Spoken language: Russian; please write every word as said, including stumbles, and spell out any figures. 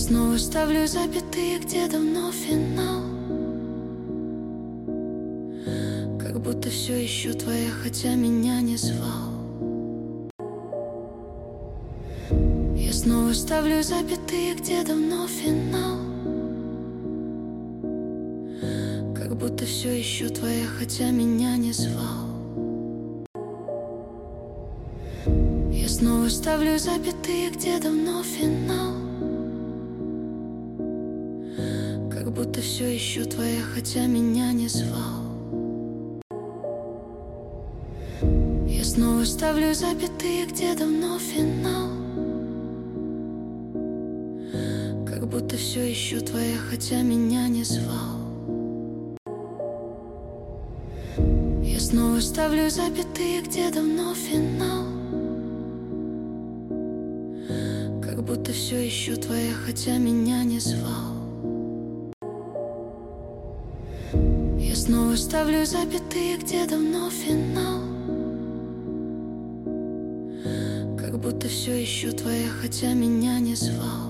снова ставлю запятые, где давно финал. Как будто все еще твоя, хотя меня не звал. Я снова ставлю запятые, где давно финал. Как будто все еще твоя, хотя меня не звал. Я снова ставлю запятые, где давно финал. Как будто все еще твоя, хотя меня не звал. Я снова ставлю запятые, где давно финал. Как будто все еще твоя, хотя меня не звал. Я снова ставлю запятые, где давно финал. Как будто все еще твоя, хотя меня не звал. Я снова ставлю запятые, где давно финал. Как будто все еще твоя, хотя меня не звал.